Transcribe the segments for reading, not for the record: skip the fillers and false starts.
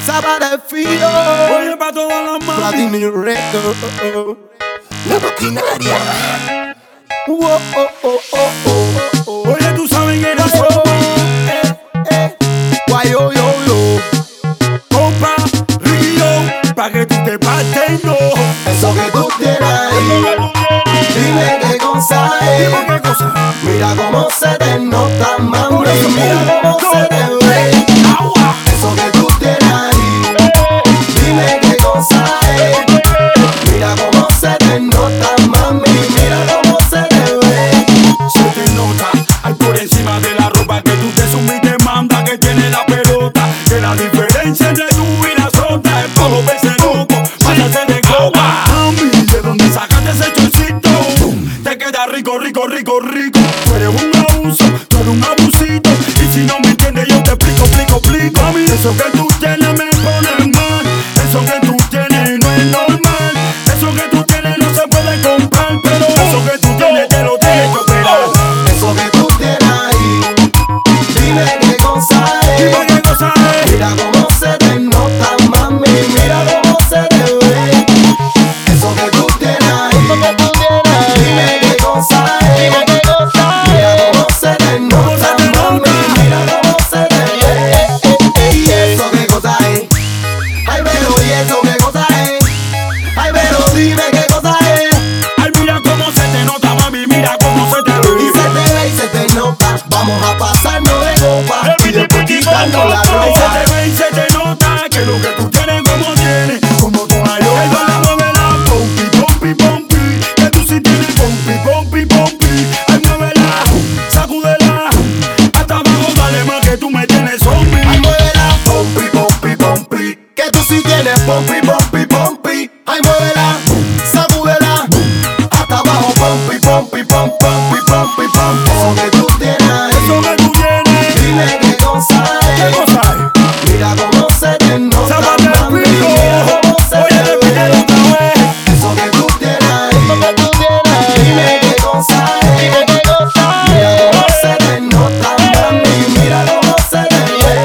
Saba de Fío. Oye, pa' todas las manos. Platini Records. La maquinaria. Oye, tú sabes que no soy. Guayo, yo. Compa, Río, pa' que tú te partes, no. Eso que tú tienes ahí, dime qué cosa es. Dime qué cosa. Mira cómo se te nota, mami. Mira cómo se te ve. Agua. Eso que tú tienes ahí, dime qué cosa es. Mira cómo se te nota, mami. Mira cómo se te ve. Se te nota, hay por encima de la ropa que tú te subes y te manda que tiene la pelota. Que la diferencia entre tú y las otras es por verse loco, pásase de copa. Mami, ¿de dónde sacaste ese chorcito? Te queda rico, rico, rico, rico. Tú eres un abuso, tú eres un abusito. Y si no me entiendes yo te explico, explico. Mami, eso que tú tienes me pone mal. Eso que tú tienes no es normal. Eso que tú tienes no se puede comprar. Pero eso que tú tienes te lo tienes que operar. Eso que tú tienes ahí, dime qué cosa es. Dime qué cosa es. Mira cómo se te nota, mami. Mira cómo se te ve. Eso que tú tienes ahí, dime qué cosa es. Mira cómo se te nota, mami. Mira cómo se te ve. Y eso qué cosa es. Ay, pero y eso qué cosa es. Ay, pero dime qué cosa es. Ay, mira cómo se te nota, mami, mira cómo se te Y ve. se te ve y se te nota. Vamos a pasarnos de copa y después quitarnos la Y se ropa. te ve y se te nota que lo que tú tienes como tienes, como tú hay. Ella la mueve la pompi, pompi, pompi. Que tú sí tienes pompi, pompi, pompi. Ay, muévela, sacúdela. Hasta abajo, dale más que tú me tienes zombie. Ay, muévela, pompi, pompi, pompi. Que tú sí tienes pompi, pompi, pompi. Ay, muévela, sacúdela. Hasta abajo, pompi, pompi, pompi, pompi, pompi, pompi. Eso que tú tienes ahí, Eso que tú tienes, dime qué cosa ¿qué es. cosa es? Mira cómo se te nota, Sábate el mami. pico. Mira cómo se Oye, te repítelo ve. otra vez. Eso que tú tienes ahí, dime qué cosa es. Mira cómo se te nota, mami. Mira cómo se te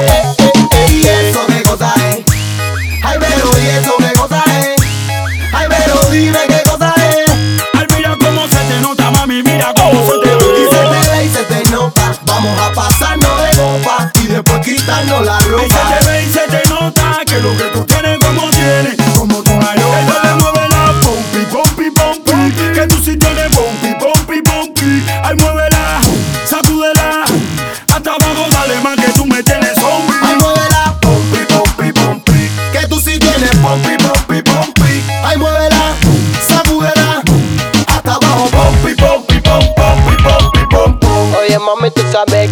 ve. Y eso qué cosa es. Ay, pero y eso qué cosa es. Ay, pero dime qué cosa es. Ay, mira cómo se te nota, mami, mira cómo se te Y se ve. te ve y se te nota. Vamos a pasarnos de copa y después quitarnos la Y se ropa. te ve y se te nota que lo que tú tienes como tienes, como tú hay. Ella le mueve la pompi, pompi, pompi. Que tú sí tienes pompi, pompi, pompi. Ay, muévela, sacúdela. Hasta abajo, dale más que tú me tienes zombie. Ay, muévela, pompi, pompi, pompi. Que tú sí tienes pompi, pompi, pompi. Ay, muévela, sacúdela. Hasta abajo, pompi, pompi, pompi, pompi, pompi, pompi. Oye mami, tú sabes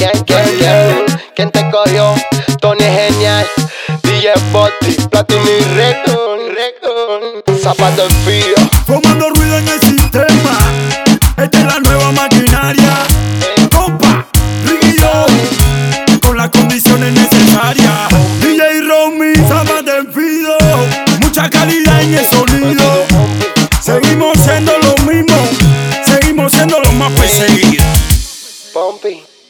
quién te cogió. Tony Genial, DJ Botti, Platini Records, Zapato del Fío. Formando ruido en el sistema. Esta es la nueva maquinaria. Compa, Río, con las condiciones necesarias. DJ Romy, Zapata en Fido. Mucha calidad en el sonido. Seguimos siendo los mismos. Seguimos siendo los más perseguidos. Pompi.